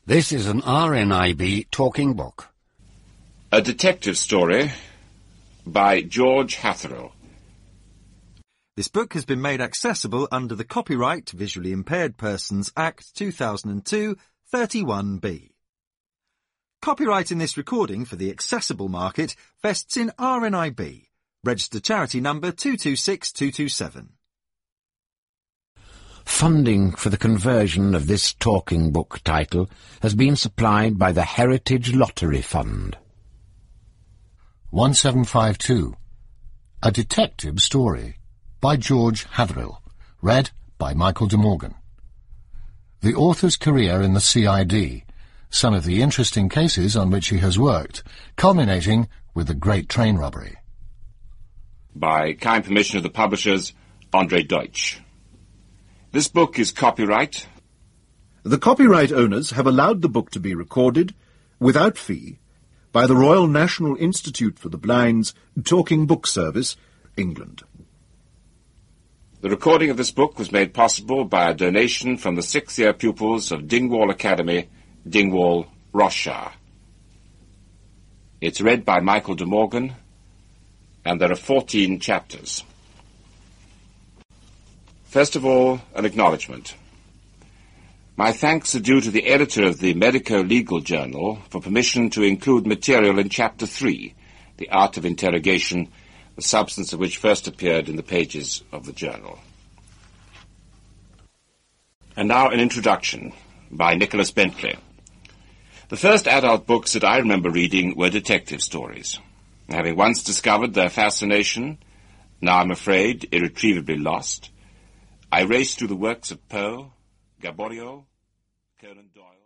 This is an RNIB talking book. A detective story by George Hatherill. This book has been made accessible under the Copyright Visually Impaired Persons Act 2002, 31B. Copyright in this recording for the accessible market vests in RNIB, registered charity number 226227. Funding for the conversion of this talking book title has been supplied by the Heritage Lottery Fund. 1752. A Detective Story by George Hatherill, read by Michael de Morgan. The author's career in the CID, some of the interesting cases on which he has worked, culminating with the Great Train Robbery. By kind permission of the publishers, Andre Deutsch. This book is copyright. The copyright owners have allowed the book to be recorded, without fee, by the Royal National Institute for the Blind's Talking Book Service, England. The recording of this book was made possible by a donation from the 6th-year pupils of Dingwall Academy, Dingwall, Rossshire. It's read by Michael de Morgan, and there are 14 chapters. First of all, an acknowledgement. My thanks are due to the editor of the Medico-Legal Journal for permission to include material in Chapter 3, The Art of Interrogation, the substance of which first appeared in the pages of the journal. And now an introduction by Nicholas Bentley. The first adult books that I remember reading were detective stories. Having once discovered their fascination, now I'm afraid irretrievably lost, I raced through the works of Poe, Gaboriau, Conan Doyle.